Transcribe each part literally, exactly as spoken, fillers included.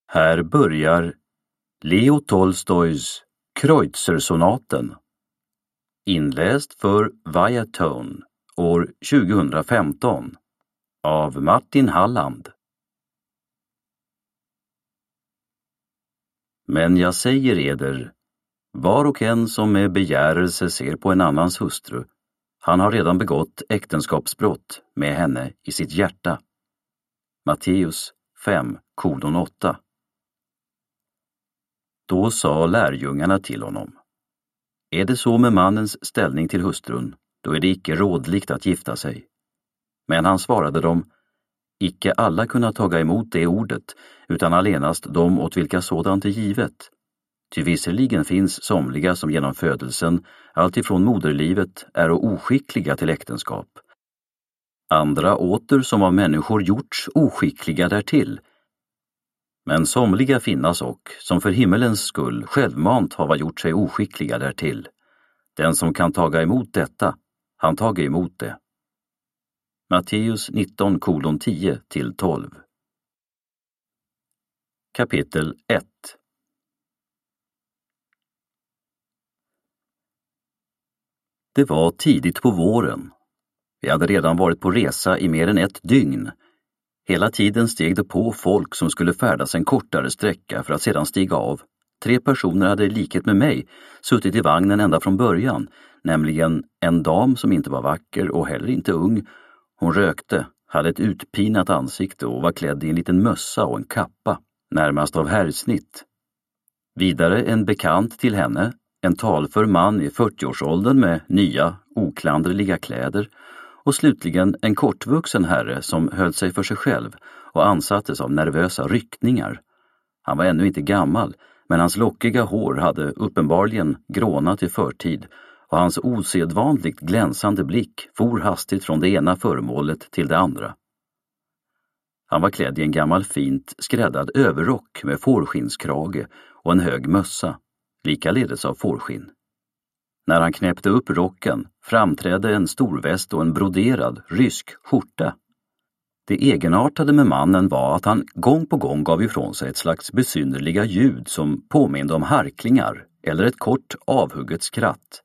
Här börjar Leo Tolstojs Kreutzer-sonaten, inläst för Viatone år tjugohundrafemton av Martin Halland. Men jag säger eder, var och en som med begärelse ser på en annans hustru, han har redan begått äktenskapsbrott med henne i sitt hjärta. Matteus fem, kolon åtta. Då sa lärjungarna till honom: är det så med mannens ställning till hustrun, då är det icke rådligt att gifta sig. Men han svarade dem: icke alla kunna taga emot det ordet, utan allenast de åt vilka sådant är givet. Ty visserligen finns somliga som genom födelsen, alltifrån moderlivet, är oskickliga till äktenskap. Andra åter som av människor gjorts oskickliga därtill. Men somliga finnas och, som för himmelens skull självmant hava gjort sig oskickliga därtill. Den som kan taga emot detta, han tager emot det. Matteus nitton, kolon tio till tolv. Kapitel ett. Det var tidigt på våren. Vi hade redan varit på resa i mer än ett dygn. Hela tiden steg det på folk som skulle färdas en kortare sträcka för att sedan stiga av. Tre personer hade i likhet med mig suttit i vagnen ända från början, nämligen en dam som inte var vacker och heller inte ung. Hon rökte, hade ett utpinat ansikte och var klädd i en liten mössa och en kappa, närmast av herrsnitt. Vidare en bekant till henne, en talför man i fyrtioårsåldern med nya, oklandreliga kläder, och slutligen en kortvuxen herre som höll sig för sig själv och ansattes av nervösa ryckningar. Han var ännu inte gammal, men hans lockiga hår hade uppenbarligen grånat i förtid, och hans osedvanligt glänsande blick for hastigt från det ena föremålet till det andra. Han var klädd i en gammal fint skräddad överrock med fårskinnskrage och en hög mössa, likaledes av fårskinn. När han knäppte upp rocken framträdde en storväst och en broderad rysk skjorta. Det egenartade med mannen var att han gång på gång gav ifrån sig ett slags besynnerliga ljud som påminde om harklingar eller ett kort avhugget skratt.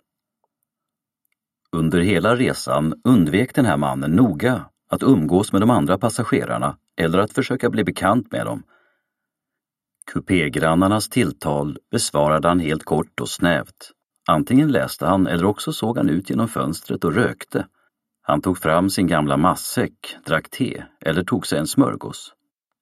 Under hela resan undvek den här mannen noga att umgås med de andra passagerarna eller att försöka bli bekant med dem. Kupégrannarnas tilltal besvarade han helt kort och snävt. Antingen läste han eller också såg han ut genom fönstret och rökte. Han tog fram sin gamla matsäck, drack te eller tog sig en smörgås.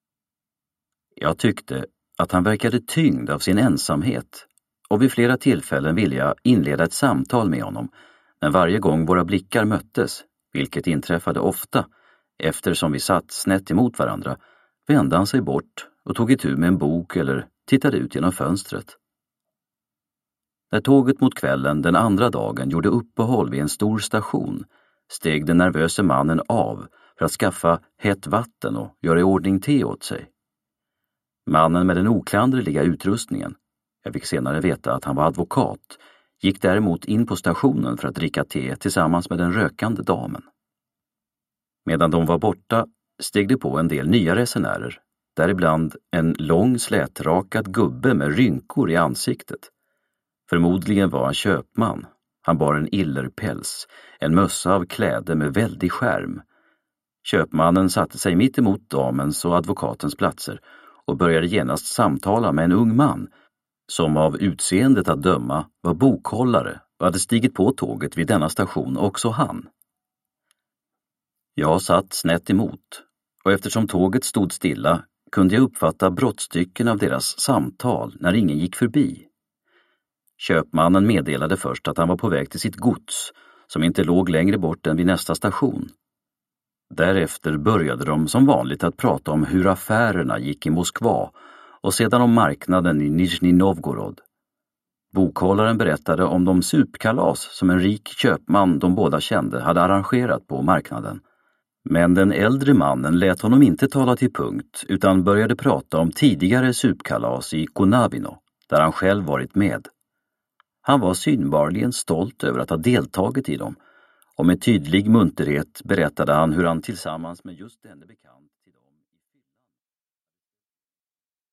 Jag tyckte att han verkade tyngd av sin ensamhet, och vid flera tillfällen ville jag inleda ett samtal med honom, men varje gång våra blickar möttes, vilket inträffade ofta, eftersom vi satt snett emot varandra, vände han sig bort och tog itu med en bok eller tittade ut genom fönstret. När tåget mot kvällen den andra dagen gjorde uppehåll vid en stor station steg den nervöse mannen av för att skaffa hett vatten och göra i ordning te åt sig. Mannen med den oklandreliga utrustningen, jag fick senare veta att han var advokat, gick däremot in på stationen för att dricka te tillsammans med den rökande damen. Medan de var borta steg det på en del nya resenärer, däribland en lång slätrakad gubbe med rynkor i ansiktet. Förmodligen var han köpman. Han bar en illerpäls, en mössa av kläder med väldig skärm. Köpmannen satte sig mitt emot damens och advokatens platser och började genast samtala med en ung man, som av utseendet att döma var bokhållare och hade stigit på tåget vid denna station också han. Jag satt snett emot, och eftersom tåget stod stilla kunde jag uppfatta brottstycken av deras samtal när ingen gick förbi. Köpmannen meddelade först att han var på väg till sitt gods, som inte låg längre bort än vid nästa station. Därefter började de som vanligt att prata om hur affärerna gick i Moskva och sedan om marknaden i Nizjnij Novgorod. Bokhållaren berättade om de supkalas som en rik köpman de båda kände hade arrangerat på marknaden. Men den äldre mannen lät honom inte tala till punkt utan började prata om tidigare supkalas i Konavino, där han själv varit med. Han var synbarligen stolt över att ha deltagit i dem, och med tydlig munterhet berättade han hur han tillsammans med just denne bekant